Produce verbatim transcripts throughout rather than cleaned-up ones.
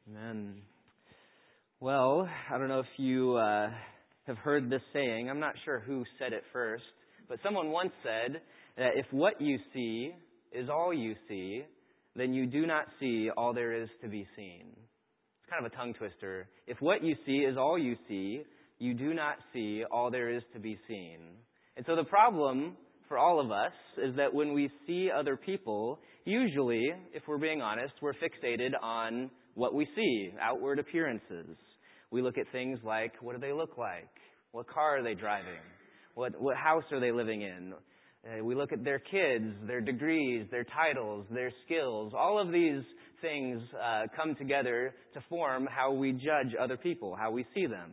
Amen. Well, I don't know if you uh, have heard this saying. I'm not sure who said it first, but someone once said that if what you see is all you see, then you do not see all there is to be seen. It's kind of a tongue twister. If what you see is all you see, you do not see all there is to be seen. And so the problem for all of us is that when we see other people, usually, if we're being honest, we're fixated on what we see, outward appearances. We look at things like, what do they look like? What car are they driving? What what house are they living in? Uh, we look at their kids, their degrees, their titles, their skills. All of these things uh, come together to form how we judge other people, how we see them.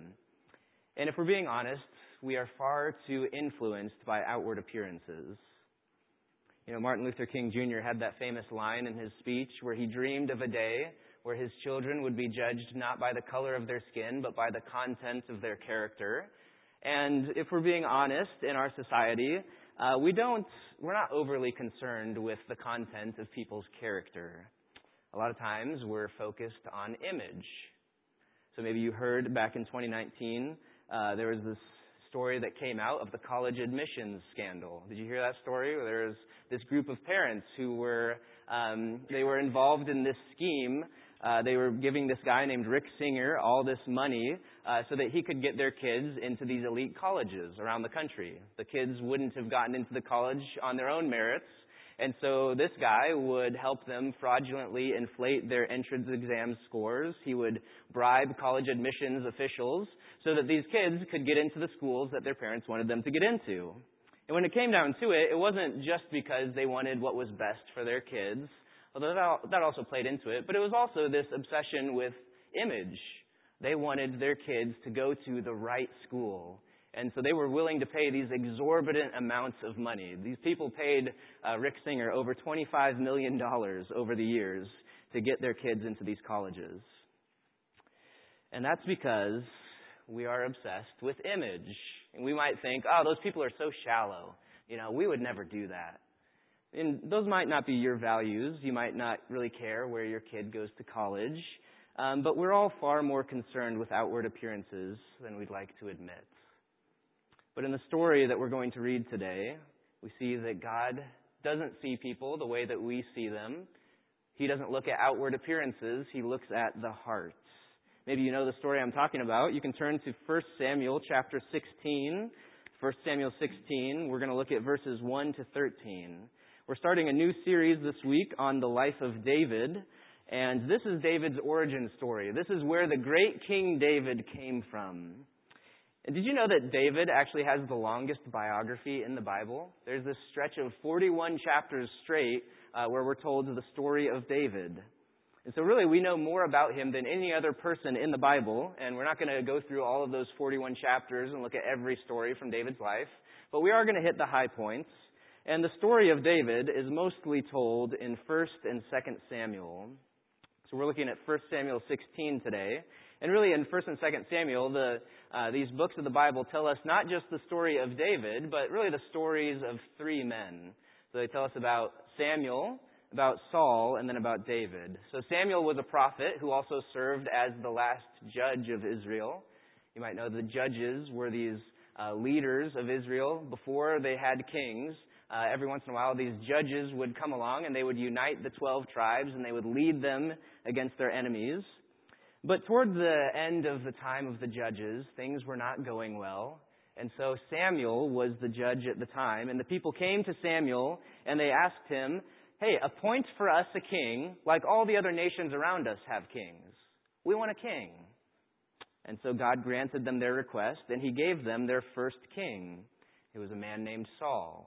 And if we're being honest, we are far too influenced by outward appearances. You know, Martin Luther King Junior had that famous line in his speech where he dreamed of a day where his children would be judged not by the color of their skin, but by the content of their character. And if we're being honest, in our society, uh, we don't, we're not overly concerned with the content of people's character. A lot of times we're focused on image. So maybe you heard back in twenty nineteen, uh, there was this story that came out of the college admissions scandal. Did you hear that story? There was this group of parents who were, um, they were involved in this scheme. Uh, they were giving this guy named Rick Singer all this money uh, so that he could get their kids into these elite colleges around the country. The kids wouldn't have gotten into the college on their own merits, and so this guy would help them fraudulently inflate their entrance exam scores. He would bribe college admissions officials so that these kids could get into the schools that their parents wanted them to get into. And when it came down to it, it wasn't just because they wanted what was best for their kids, although that also played into it, but it was also this obsession with image. They wanted their kids to go to the right school. And so they were willing to pay these exorbitant amounts of money. These people paid uh, Rick Singer over twenty-five million dollars over the years to get their kids into these colleges. And that's because we are obsessed with image. And we might think, oh, those people are so shallow. You know, we would never do that. And those might not be your values. You might not really care where your kid goes to college. Um, but we're all far more concerned with outward appearances than we'd like to admit. But in the story that we're going to read today, we see that God doesn't see people the way that we see them. He doesn't look at outward appearances. He looks at the heart. Maybe you know the story I'm talking about. You can turn to First Samuel chapter sixteen. First Samuel sixteen, we're going to look at verses one to thirteen. We're starting a new series this week on the life of David, and this is David's origin story. This is where the great King David came from. And did you know that David actually has the longest biography in the Bible? There's this stretch of forty-one chapters straight uh, where we're told the story of David. And so really we know more about him than any other person in the Bible, and we're not going to go through all of those forty-one chapters and look at every story from David's life, but we are going to hit the high points. And the story of David is mostly told in First and Second Samuel. So we're looking at First Samuel sixteen today. And really in First and Second Samuel, the, uh, these books of the Bible tell us not just the story of David, but really the stories of three men. So they tell us about Samuel, about Saul, and then about David. So Samuel was a prophet who also served as the last judge of Israel. You might know the judges were these uh, leaders of Israel before they had kings. Uh, every once in a while, these judges would come along and they would unite the twelve tribes and they would lead them against their enemies. But toward the end of the time of the judges, things were not going well. And so Samuel was the judge at the time. And the people came to Samuel and they asked him, hey, appoint for us a king like all the other nations around us have kings. We want a king. And so God granted them their request and he gave them their first king. It was a man named Saul.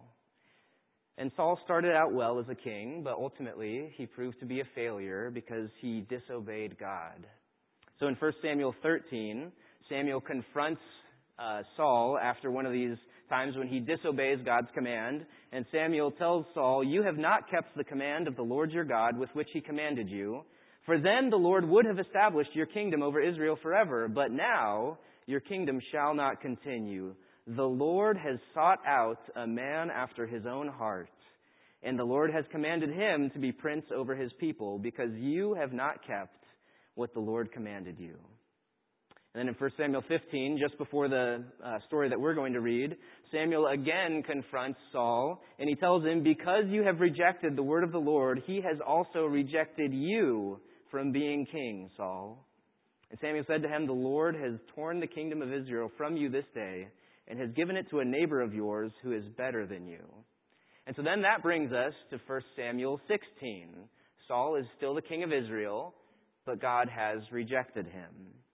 And Saul started out well as a king, but ultimately he proved to be a failure because he disobeyed God. So in First Samuel thirteen, Samuel confronts uh, Saul after one of these times when he disobeys God's command. And Samuel tells Saul, you have not kept the command of the Lord your God with which he commanded you. For then the Lord would have established your kingdom over Israel forever. But now your kingdom shall not continue. The Lord has sought out a man after his own heart, and the Lord has commanded him to be prince over his people, because you have not kept what the Lord commanded you." And then in First Samuel fifteen, just before the uh, story that we're going to read, Samuel again confronts Saul, and he tells him, "Because you have rejected the word of the Lord, he has also rejected you from being king, Saul." And Samuel said to him, "The Lord has torn the kingdom of Israel from you this day, and has given it to a neighbor of yours who is better than you." And so then that brings us to First Samuel sixteen. Saul is still the king of Israel, but God has rejected him.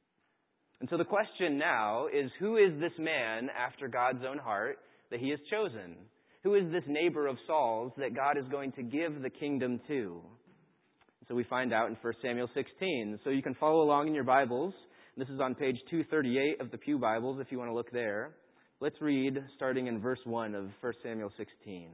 And so the question now is, who is this man after God's own heart that he has chosen? Who is this neighbor of Saul's that God is going to give the kingdom to? So we find out in First Samuel sixteen. So you can follow along in your Bibles. This is on page two thirty-eight of the Pew Bibles if you want to look there. Let's read starting in verse one of First Samuel sixteen.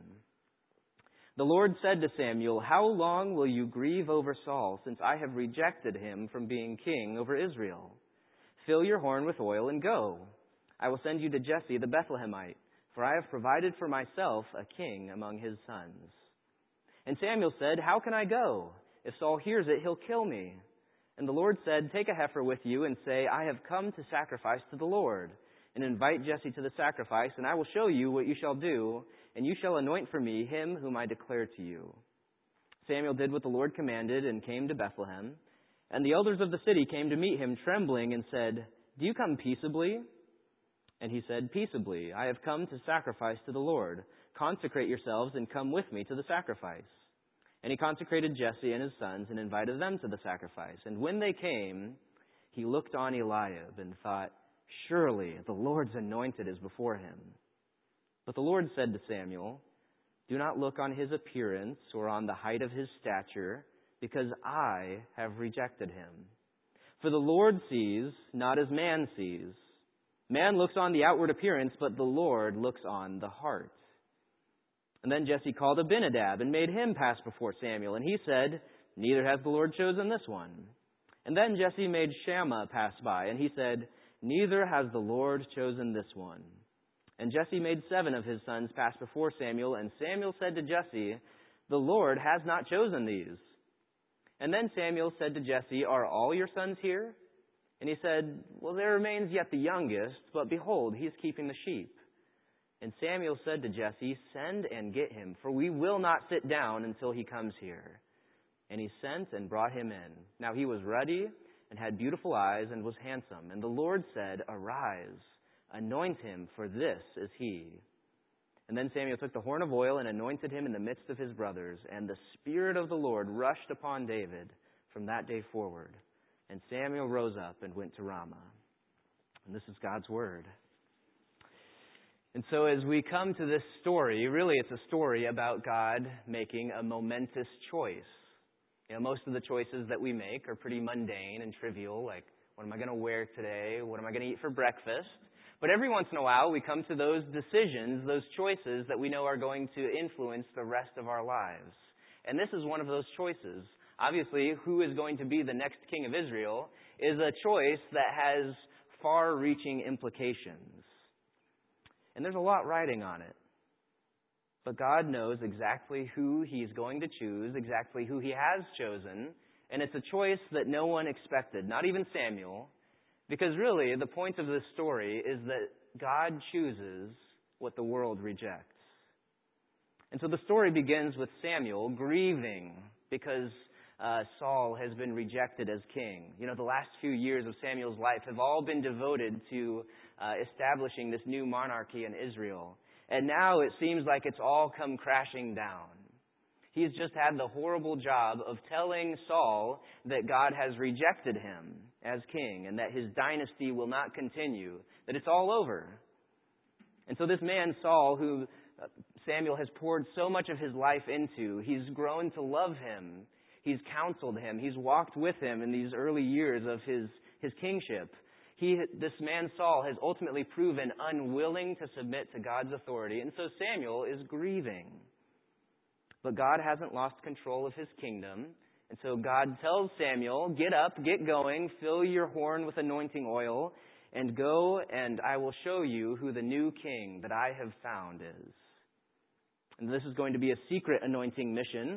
"The Lord said to Samuel, 'How long will you grieve over Saul, since I have rejected him from being king over Israel? Fill your horn with oil and go. I will send you to Jesse the Bethlehemite, for I have provided for myself a king among his sons.' And Samuel said, 'How can I go? If Saul hears it, he'll kill me.' And the Lord said, 'Take a heifer with you and say, I have come to sacrifice to the Lord. And invite Jesse to the sacrifice, and I will show you what you shall do, and you shall anoint for me him whom I declare to you.' Samuel did what the Lord commanded and came to Bethlehem. And the elders of the city came to meet him, trembling, and said, 'Do you come peaceably?' And he said, 'Peaceably. I have come to sacrifice to the Lord. Consecrate yourselves and come with me to the sacrifice.' And he consecrated Jesse and his sons and invited them to the sacrifice. And when they came, he looked on Eliab and thought, 'Surely the Lord's anointed is before him.' But the Lord said to Samuel, 'Do not look on his appearance or on the height of his stature, because I have rejected him. For the Lord sees not as man sees. Man looks on the outward appearance, but the Lord looks on the heart.' And then Jesse called Abinadab and made him pass before Samuel. And he said, 'Neither has the Lord chosen this one.' And then Jesse made Shammah pass by, and he said, 'Neither has the Lord chosen this one.' And Jesse made seven of his sons pass before Samuel, and Samuel said to Jesse, 'The Lord has not chosen these.' And then Samuel said to Jesse, 'Are all your sons here?' And he said, 'Well, there remains yet the youngest, but behold, he is keeping the sheep.' And Samuel said to Jesse, 'Send and get him, for we will not sit down until he comes here.' And he sent and brought him in. Now he was ruddy and had beautiful eyes and was handsome. And the Lord said, 'Arise, anoint him, for this is he.' And then Samuel took the horn of oil and anointed him in the midst of his brothers. And the Spirit of the Lord rushed upon David from that day forward. And Samuel rose up and went to Ramah." And this is God's word. And so as we come to this story, really it's a story about God making a momentous choice. You know, most of the choices that we make are pretty mundane and trivial, like, what am I going to wear today? What am I going to eat for breakfast? But every once in a while, we come to those decisions, those choices that we know are going to influence the rest of our lives. And this is one of those choices. Obviously, who is going to be the next king of Israel is a choice that has far-reaching implications. And there's a lot riding on it. But God knows exactly who He's going to choose, exactly who He has chosen. And it's a choice that no one expected, not even Samuel. Because really, the point of this story is that God chooses what the world rejects. And so the story begins with Samuel grieving because uh, Saul has been rejected as king. You know, the last few years of Samuel's life have all been devoted to uh, establishing this new monarchy in Israel. And now it seems like it's all come crashing down. He's just had the horrible job of telling Saul that God has rejected him as king and that his dynasty will not continue, that it's all over. And so this man, Saul, who Samuel has poured so much of his life into, he's grown to love him. He's counseled him. He's walked with him in these early years of his, his kingship. He, this man, Saul, has ultimately proven unwilling to submit to God's authority. And so Samuel is grieving. But God hasn't lost control of His kingdom. And so God tells Samuel, get up, get going, fill your horn with anointing oil, and go, and I will show you who the new king that I have found is. And this is going to be a secret anointing mission.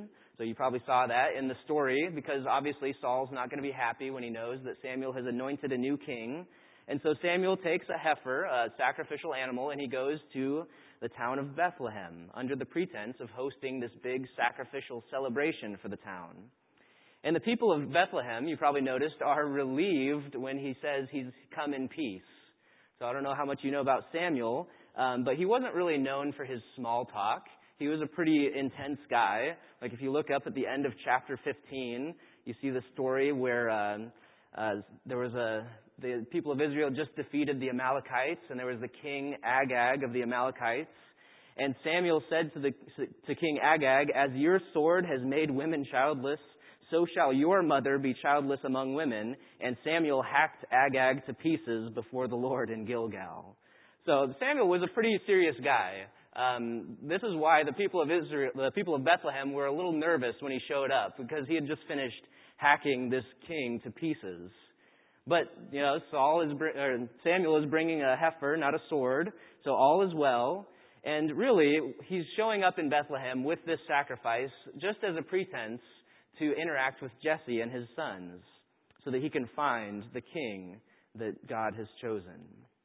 So you probably saw that in the story, because obviously Saul's not going to be happy when he knows that Samuel has anointed a new king. And so Samuel takes a heifer, a sacrificial animal, and he goes to the town of Bethlehem under the pretense of hosting this big sacrificial celebration for the town. And the people of Bethlehem, you probably noticed, are relieved when he says he's come in peace. So I don't know how much you know about Samuel, um, but he wasn't really known for his small talk. He was a pretty intense guy. Like if you look up at the end of chapter fifteen, you see the story where um, uh, there was a the people of Israel just defeated the Amalekites, and there was the king Agag of the Amalekites. And Samuel said to the to King Agag, "As your sword has made women childless, so shall your mother be childless among women." And Samuel hacked Agag to pieces before the Lord in Gilgal. So Samuel was a pretty serious guy. Um, this is why the people of Israel, the people of Bethlehem, were a little nervous when he showed up, because he had just finished hacking this king to pieces. But you know, Saul is or Samuel is bringing a heifer, not a sword, so all is well. And really, he's showing up in Bethlehem with this sacrifice just as a pretense to interact with Jesse and his sons, so that he can find the king that God has chosen.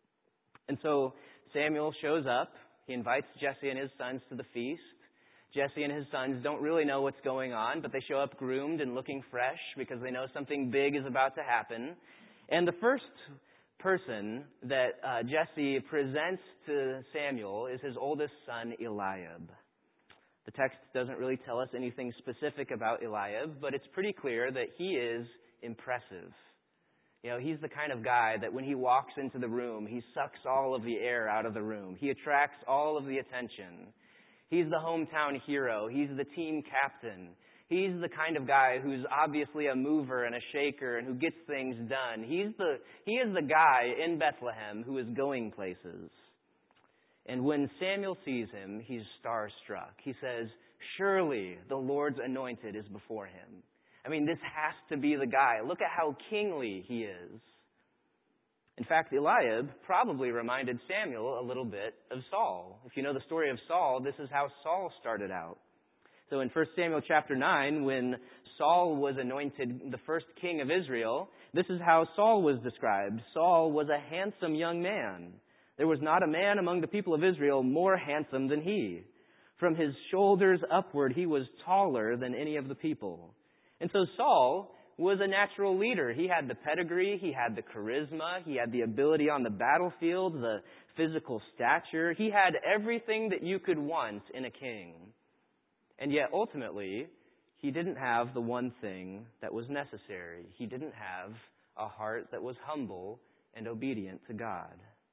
And so Samuel shows up. He invites Jesse and his sons to the feast. Jesse and his sons don't really know what's going on, but they show up groomed and looking fresh because they know something big is about to happen. And the first person that uh, Jesse presents to Samuel is his oldest son, Eliab. The text doesn't really tell us anything specific about Eliab, but it's pretty clear that he is impressive. You know, he's the kind of guy that when he walks into the room, he sucks all of the air out of the room. He attracts all of the attention. He's the hometown hero. He's the team captain. He's the kind of guy who's obviously a mover and a shaker and who gets things done. He's the, he is the guy in Bethlehem who is going places. And when Samuel sees him, he's starstruck. He says, "Surely the Lord's anointed is before him." I mean, this has to be the guy. Look at how kingly he is. In fact, Eliab probably reminded Samuel a little bit of Saul. If you know the story of Saul, this is how Saul started out. So in First Samuel chapter nine, when Saul was anointed the first king of Israel, this is how Saul was described. Saul was a handsome young man. There was not a man among the people of Israel more handsome than he. From his shoulders upward, he was taller than any of the people. And so Saul was a natural leader. He had the pedigree, he had the charisma, he had the ability on the battlefield, the physical stature. He had everything that you could want in a king. And yet, ultimately, he didn't have the one thing that was necessary. He didn't have a heart that was humble and obedient to God.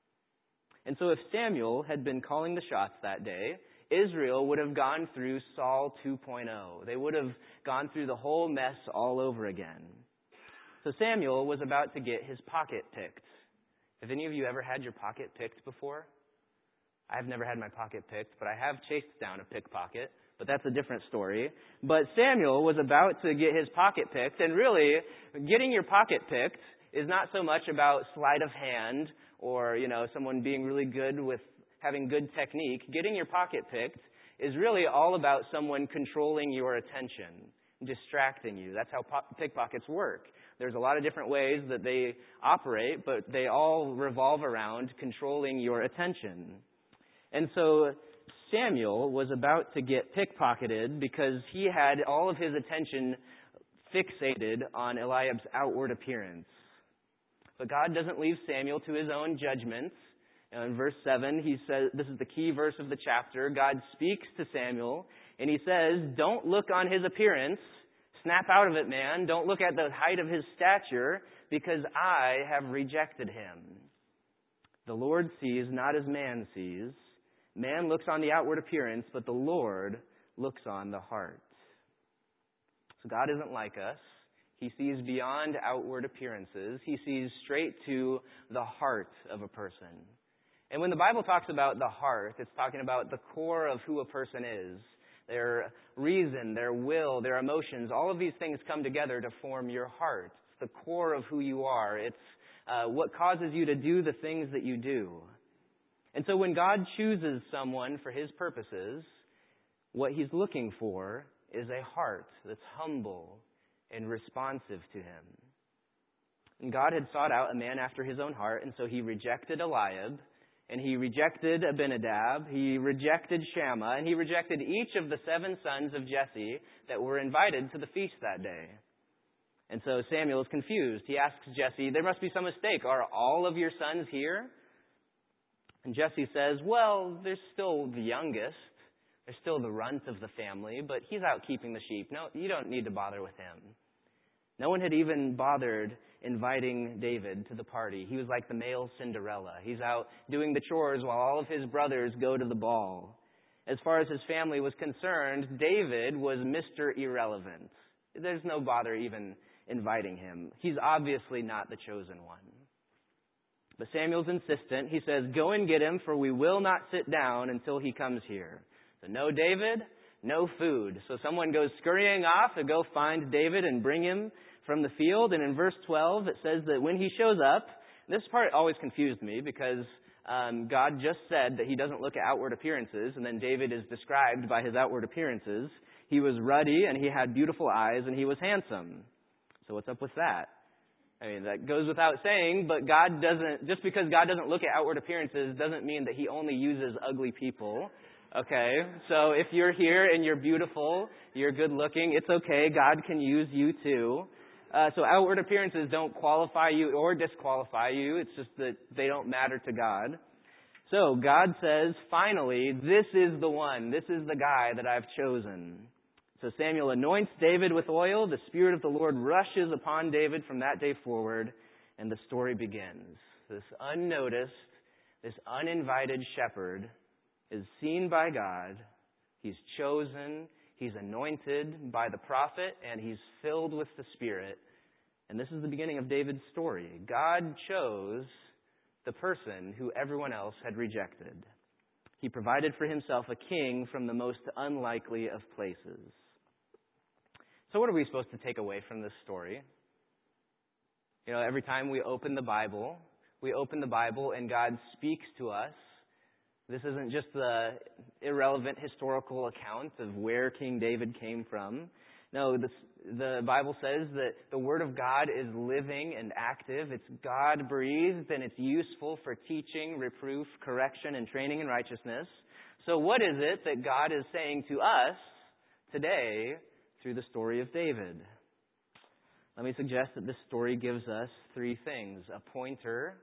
And so if Samuel had been calling the shots that day, Israel would have gone through Saul two point oh. They would have gone through the whole mess all over again. So Samuel was about to get his pocket picked. Have any of you ever had your pocket picked before? I've never had my pocket picked, but I have chased down a pickpocket. But that's a different story. But Samuel was about to get his pocket picked, and really, getting your pocket picked is not so much about sleight of hand or, you know, someone being really good with having good technique. Getting your pocket picked is really all about someone controlling your attention, distracting you. That's how po- pickpockets work. There's a lot of different ways that they operate, but they all revolve around controlling your attention. And so Samuel was about to get pickpocketed because he had all of his attention fixated on Eliab's outward appearance. But God doesn't leave Samuel to his own judgments. In verse seven, he says, this is the key verse of the chapter. God speaks to Samuel, and he says, "Don't look on his appearance. Snap out of it, man. Don't look at the height of his stature, because I have rejected him. The Lord sees not as man sees. Man looks on the outward appearance, but the Lord looks on the heart." So God isn't like us. He sees beyond outward appearances. He sees straight to the heart of a person. And when the Bible talks about the heart, it's talking about the core of who a person is. Their reason, their will, their emotions, all of these things come together to form your heart. It's the core of who you are. It's uh, what causes you to do the things that you do. And so when God chooses someone for his purposes, what he's looking for is a heart that's humble and responsive to him. And God had sought out a man after his own heart, and so he rejected Eliab, and he rejected Abinadab, he rejected Shammah, and he rejected each of the seven sons of Jesse that were invited to the feast that day. And so Samuel is confused. He asks Jesse, there must be some mistake. Are all of your sons here? And Jesse says, well, there's still the youngest. There's still the runt of the family, but he's out keeping the sheep. No, you don't need to bother with him. No one had even bothered inviting David to the party. He was like the male Cinderella. He's out doing the chores while all of his brothers go to the ball. As far as his family was concerned, David was Mister Irrelevant. There's no bother even inviting him. He's obviously not the chosen one. But Samuel's insistent. He says, go and get him, for we will not sit down until he comes here. So no David, no food. So someone goes scurrying off to go find David and bring him from the field. And in verse twelve, it says that when he shows up, this part always confused me because um, God just said that he doesn't look at outward appearances, and then David is described by his outward appearances. He was ruddy, and he had beautiful eyes, and he was handsome. So what's up with that? I mean, that goes without saying, but God doesn't, just because God doesn't look at outward appearances doesn't mean that he only uses ugly people. Okay, so if you're here and you're beautiful, you're good looking, it's okay. God can use you too. Uh, so outward appearances don't qualify you or disqualify you. It's just that they don't matter to God. So God says, finally, this is the one. This is the guy that I've chosen. So Samuel anoints David with oil. The Spirit of the Lord rushes upon David from that day forward, and the story begins. This unnoticed, this uninvited shepherd is seen by God. He's chosen. He's anointed by the prophet, and he's filled with the Spirit. And this is the beginning of David's story. God chose the person who everyone else had rejected. He provided for himself a king from the most unlikely of places. So what are we supposed to take away from this story? You know, every time we open the Bible, we open the Bible and God speaks to us. This isn't just the irrelevant historical account of where King David came from. No, this, the Bible says that the Word of God is living and active. It's God-breathed, and it's useful for teaching, reproof, correction, and training in righteousness. So what is it that God is saying to us today through the story of David? Let me suggest that this story gives us three things: a pointer,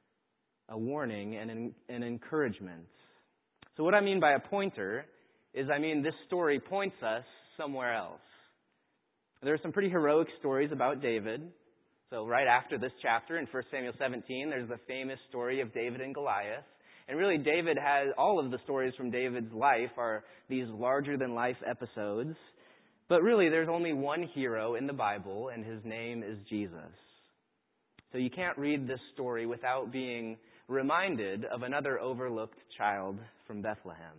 a warning, and an, an encouragement. So what I mean by a pointer is I mean this story points us somewhere else. There are some pretty heroic stories about David. So right after this chapter in First Samuel seventeen, there's the famous story of David and Goliath. And really, David has, all of the stories from David's life are these larger-than-life episodes. But really, there's only one hero in the Bible, and his name is Jesus. So you can't read this story without being reminded of another overlooked child from Bethlehem.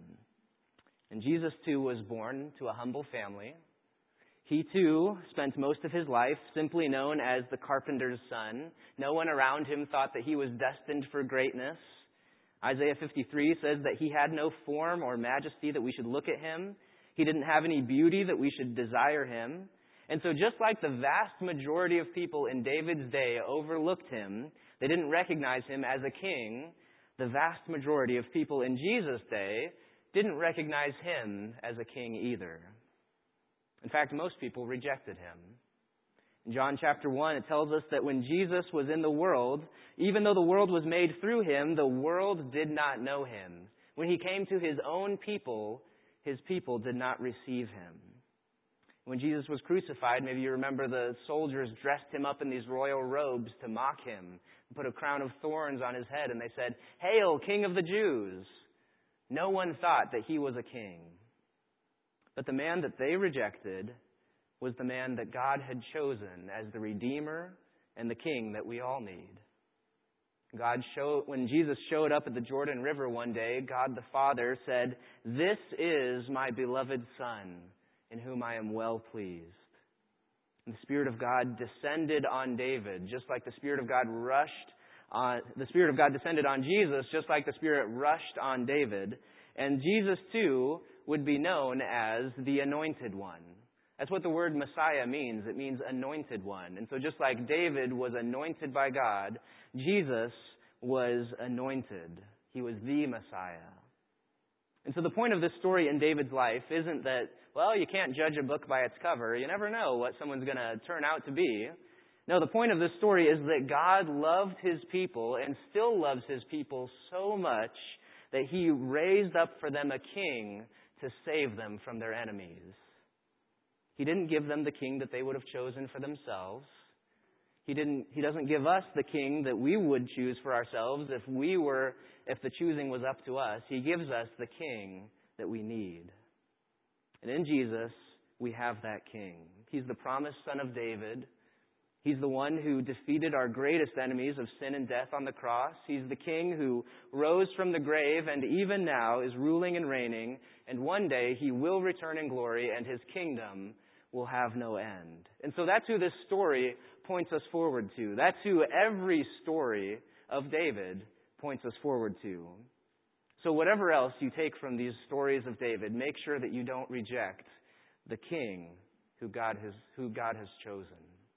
And Jesus, too, was born to a humble family. He, too, spent most of his life simply known as the carpenter's son. No one around him thought that he was destined for greatness. Isaiah fifty-three says that he had no form or majesty that we should look at him. He didn't have any beauty that we should desire him. And so just like the vast majority of people in David's day overlooked him, they didn't recognize him as a king, the vast majority of people in Jesus' day didn't recognize him as a king either. In fact, most people rejected him. In John chapter one, it tells us that when Jesus was in the world, even though the world was made through him, the world did not know him. When he came to his own people, his people did not receive him. When Jesus was crucified, maybe you remember the soldiers dressed him up in these royal robes to mock him, put a crown of thorns on his head, and they said, "Hail, King of the Jews!" No one thought that he was a king. But the man that they rejected was the man that God had chosen as the Redeemer and the King that we all need. God showed, when Jesus showed up at the Jordan River one day, God the Father said, "This is my beloved Son, in whom I am well pleased." And the Spirit of God descended on David, just like the Spirit of God rushed on, the Spirit of God descended on Jesus, just like the Spirit rushed on David. And Jesus, too, would be known as the Anointed One. That's what the word Messiah means. It means anointed one. And so just like David was anointed by God, Jesus was anointed. He was the Messiah. And so the point of this story in David's life isn't that, well, you can't judge a book by its cover. You never know what someone's going to turn out to be. No, the point of this story is that God loved His people and still loves His people so much that He raised up for them a king to save them from their enemies. He didn't give them the king that they would have chosen for themselves. He didn't. He doesn't give us the king that we would choose for ourselves if we were, if the choosing was up to us. He gives us the king that we need. And in Jesus, we have that king. He's the promised son of David. He's the one who defeated our greatest enemies of sin and death on the cross. He's the king who rose from the grave and even now is ruling and reigning. And one day He will return in glory and His kingdom will have no end. And so that's who this story points us forward to. That's who every story of David points us forward to. So whatever else you take from these stories of David, make sure that you don't reject the king who God has, who God has chosen.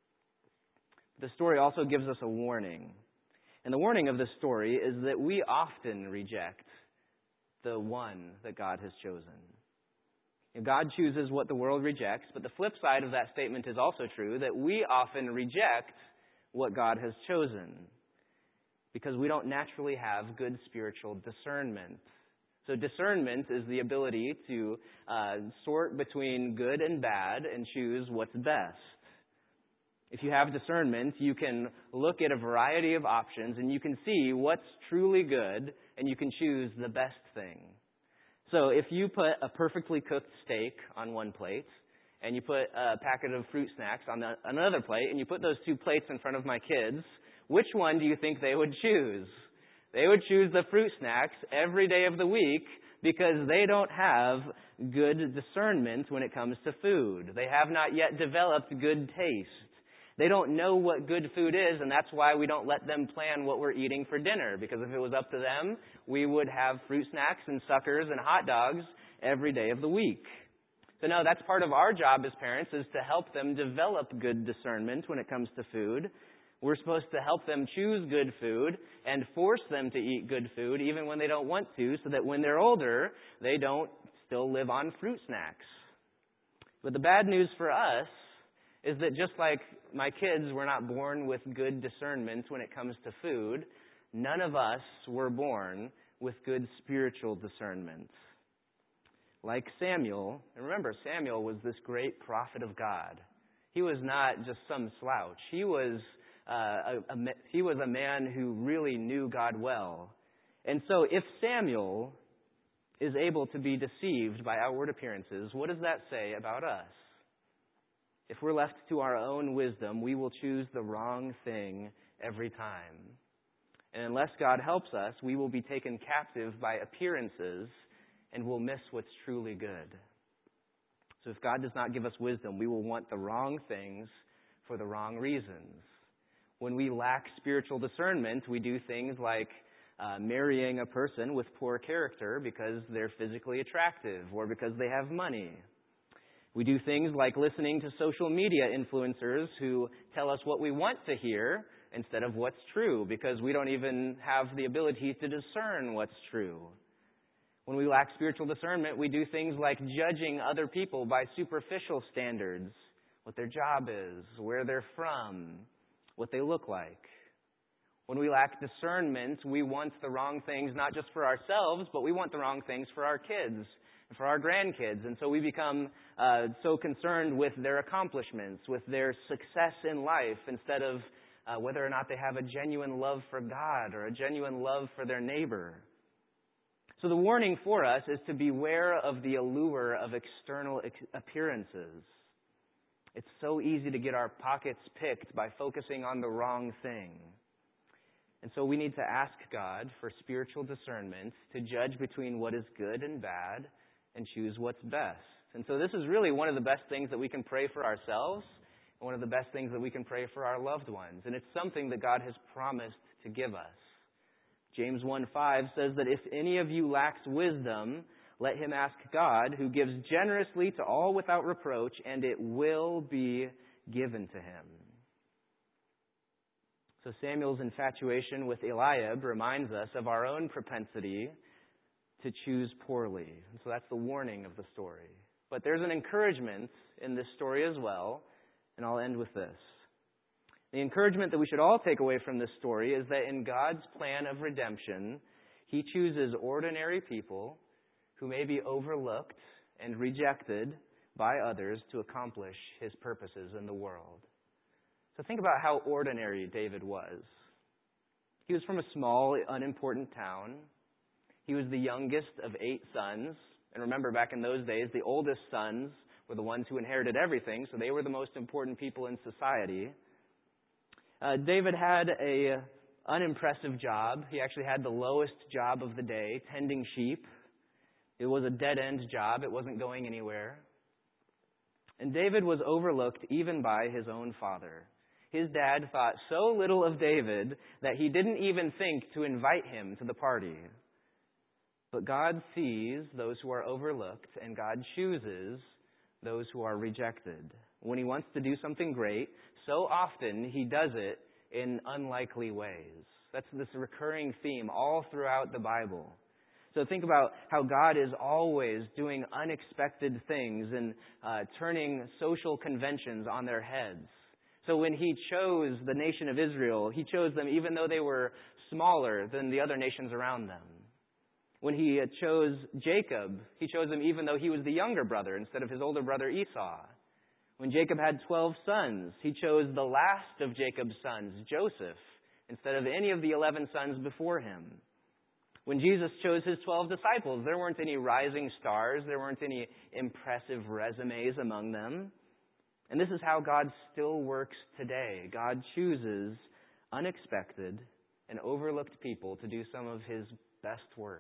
The story also gives us a warning. And the warning of this story is that we often reject the one that God has chosen. And God chooses what the world rejects, but the flip side of that statement is also true, that we often reject what God has chosen because we don't naturally have good spiritual discernment. So discernment is the ability to uh, sort between good and bad and choose what's best. If you have discernment, you can look at a variety of options and you can see what's truly good and you can choose the best thing. So if you put a perfectly cooked steak on one plate and you put a packet of fruit snacks on the, another plate and you put those two plates in front of my kids, which one do you think they would choose? They would choose the fruit snacks every day of the week because they don't have good discernment when it comes to food. They have not yet developed good taste. They don't know what good food is, and that's why we don't let them plan what we're eating for dinner. Because if it was up to them, we would have fruit snacks and suckers and hot dogs every day of the week. So no, that's part of our job as parents, is to help them develop good discernment when it comes to food. We're supposed to help them choose good food and force them to eat good food even when they don't want to, so that when they're older, they don't still live on fruit snacks. But the bad news for us is that just like my kids were not born with good discernment when it comes to food, none of us were born with good spiritual discernment. Like Samuel, and remember, Samuel was this great prophet of God. He was not just some slouch. He was uh, a, a, he was a man who really knew God well. And so if Samuel is able to be deceived by outward appearances, what does that say about us? If we're left to our own wisdom, we will choose the wrong thing every time. And unless God helps us, we will be taken captive by appearances and we'll miss what's truly good. So if God does not give us wisdom, we will want the wrong things for the wrong reasons. When we lack spiritual discernment, we do things like uh, marrying a person with poor character because they're physically attractive or because they have money. We do things like listening to social media influencers who tell us what we want to hear instead of what's true, because we don't even have the ability to discern what's true. When we lack spiritual discernment, we do things like judging other people by superficial standards, what their job is, where they're from, what they look like. When we lack discernment, we want the wrong things not just for ourselves, but we want the wrong things for our kids and for our grandkids. And so we become uh, so concerned with their accomplishments, with their success in life, instead of uh, whether or not they have a genuine love for God or a genuine love for their neighbor. So the warning for us is to beware of the allure of external ex- appearances. It's so easy to get our pockets picked by focusing on the wrong thing. And so we need to ask God for spiritual discernment to judge between what is good and bad and choose what's best. And so this is really one of the best things that we can pray for ourselves and one of the best things that we can pray for our loved ones. And it's something that God has promised to give us. James one five says that if any of you lacks wisdom, let him ask God, who gives generously to all without reproach, and it will be given to him. So Samuel's infatuation with Eliab reminds us of our own propensity to choose poorly. And so that's the warning of the story. But there's an encouragement in this story as well, and I'll end with this. The encouragement that we should all take away from this story is that in God's plan of redemption, he chooses ordinary people who may be overlooked and rejected by others to accomplish his purposes in the world. So think about how ordinary David was. He was from a small, unimportant town. He was the youngest of eight sons. And remember, back in those days, the oldest sons were the ones who inherited everything, so they were the most important people in society. Uh, David had a unimpressive job. He actually had the lowest job of the day, tending sheep. It was a dead-end job. It wasn't going anywhere. And David was overlooked even by his own father. His dad thought so little of David that he didn't even think to invite him to the party. But God sees those who are overlooked, and God chooses those who are rejected. When he wants to do something great, so often he does it in unlikely ways. That's this recurring theme all throughout the Bible. So think about how God is always doing unexpected things and uh, turning social conventions on their heads. So when he chose the nation of Israel, he chose them even though they were smaller than the other nations around them. When he chose Jacob, he chose him even though he was the younger brother instead of his older brother Esau. When Jacob had twelve sons, he chose the last of Jacob's sons, Joseph, instead of any of the eleven sons before him. When Jesus chose his twelve disciples, there weren't any rising stars, there weren't any impressive resumes among them. And this is how God still works today. God chooses unexpected and overlooked people to do some of his best work.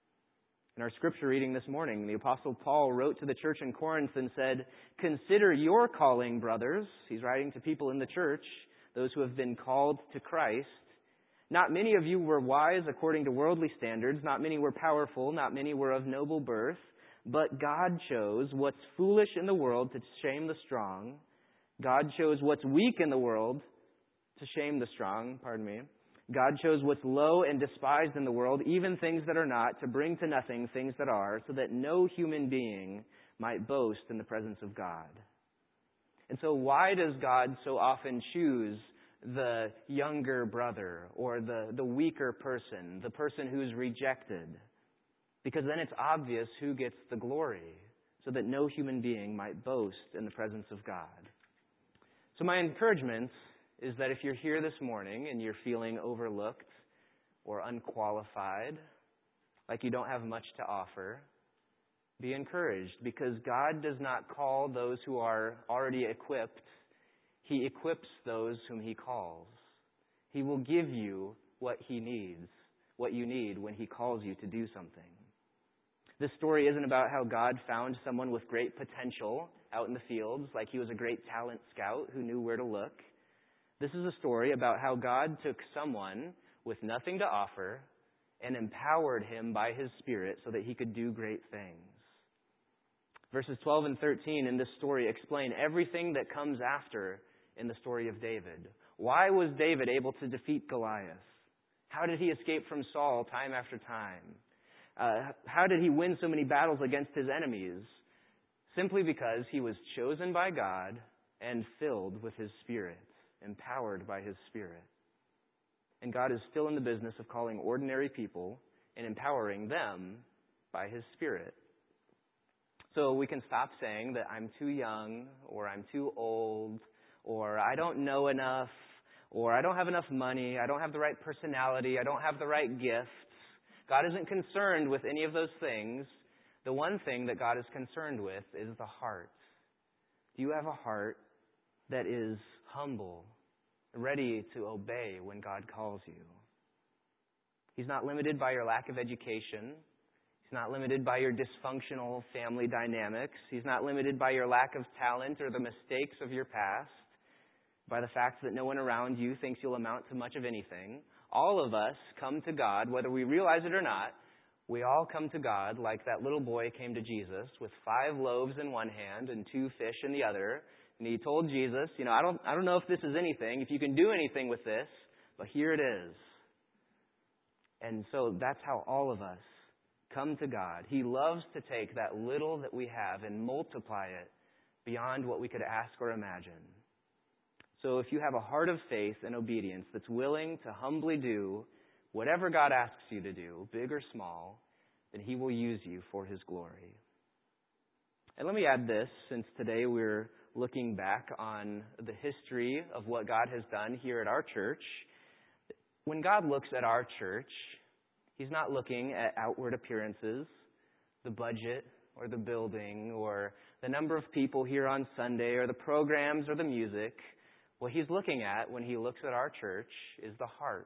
In our scripture reading this morning, the Apostle Paul wrote to the church in Corinth and said, "Consider your calling, brothers." He's writing to people in the church, those who have been called to Christ. "Not many of you were wise according to worldly standards. Not many were powerful. Not many were of noble birth. But God chose what's foolish in the world to shame the strong. God chose what's weak in the world to shame the strong, pardon me. God chose what's low and despised in the world, even things that are not, to bring to nothing things that are, so that no human being might boast in the presence of God." And so why does God so often choose the younger brother or the, the weaker person, the person who's rejected? Because then it's obvious who gets the glory, so that no human being might boast in the presence of God. So my encouragement is that if you're here this morning and you're feeling overlooked or unqualified, like you don't have much to offer, be encouraged, because God does not call those who are already equipped. He equips those whom he calls. He will give you what he needs, what you need when he calls you to do something. This story isn't about how God found someone with great potential out in the fields, like he was a great talent scout who knew where to look. This is a story about how God took someone with nothing to offer and empowered him by his Spirit so that he could do great things. Verses twelve and thirteen in this story explain everything that comes after in the story of David. Why was David able to defeat Goliath? How did he escape from Saul time after time? Uh, how did he win so many battles against his enemies? Simply because he was chosen by God and filled with his Spirit, empowered by his Spirit. And God is still in the business of calling ordinary people and empowering them by his Spirit. So we can stop saying that I'm too young, or I'm too old, or I don't know enough, or I don't have enough money, I don't have the right personality, I don't have the right gifts. God isn't concerned with any of those things. The one thing that God is concerned with is the heart. Do you have a heart that is humble, ready to obey when God calls you? He's not limited by your lack of education. He's not limited by your dysfunctional family dynamics. He's not limited by your lack of talent or the mistakes of your past, by the fact that no one around you thinks you'll amount to much of anything. All of us come to God, whether we realize it or not, We all come to God like that little boy came to Jesus with five loaves in one hand and two fish in the other. And he told Jesus, you know, I don't, I don't know if this is anything, if you can do anything with this, but here it is. And so that's how all of us come to God. He loves to take that little that we have and multiply it beyond what we could ask or imagine. So if you have a heart of faith and obedience that's willing to humbly do whatever God asks you to do, big or small, then He will use you for His glory. And let me add this, since today we're looking back on the history of what God has done here at our church. When God looks at our church, He's not looking at outward appearances, the budget or the building or the number of people here on Sunday or the programs or the music. What He's looking at when He looks at our church is the heart.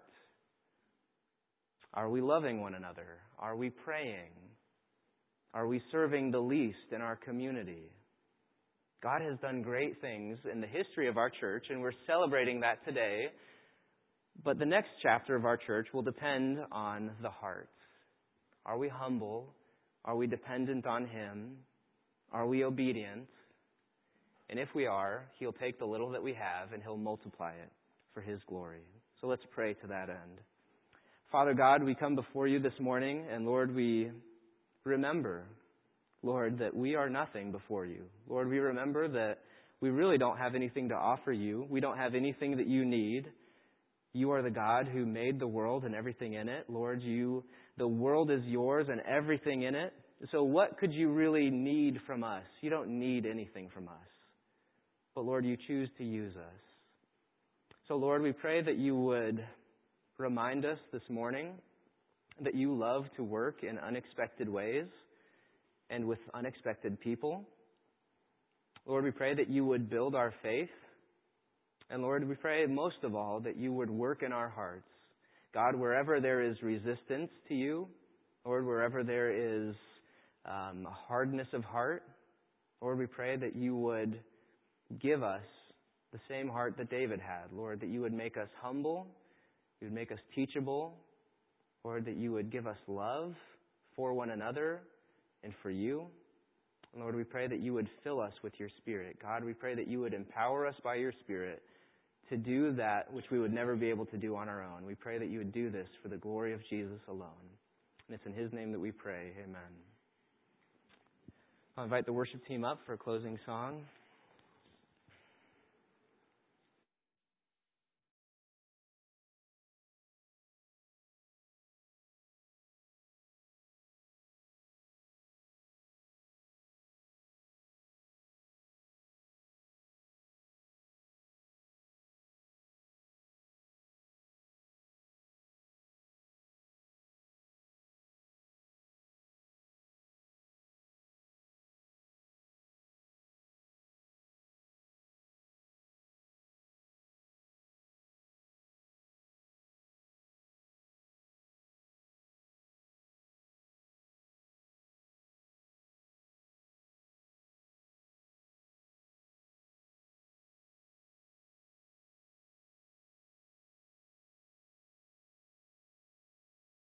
Are we loving one another? Are we praying? Are we serving the least in our community? God has done great things in the history of our church, and we're celebrating that today. But the next chapter of our church will depend on the heart. Are we humble? Are we dependent on Him? Are we obedient? And if we are, He'll take the little that we have and He'll multiply it for His glory. So let's pray to that end. Father God, we come before You this morning, and Lord, we remember, Lord, that we are nothing before You. Lord, we remember that we really don't have anything to offer You. We don't have anything that You need. You are the God who made the world and everything in it. Lord, You, the world is Yours and everything in it. So what could You really need from us? You don't need anything from us. But Lord, You choose to use us. So Lord, we pray that You would remind us this morning that You love to work in unexpected ways and with unexpected people. Lord, we pray that You would build our faith. And Lord, we pray most of all that You would work in our hearts. God, wherever there is resistance to You, Lord, wherever there is um, a hardness of heart, Lord, we pray that You would give us the same heart that David had. Lord, that You would make us humble, You would make us teachable, Lord, that You would give us love for one another and for You. And Lord, we pray that You would fill us with Your Spirit. God, we pray that You would empower us by Your Spirit to do that which we would never be able to do on our own. We pray that You would do this for the glory of Jesus alone. And it's in His name that we pray. Amen. I'll invite the worship team up for a closing song.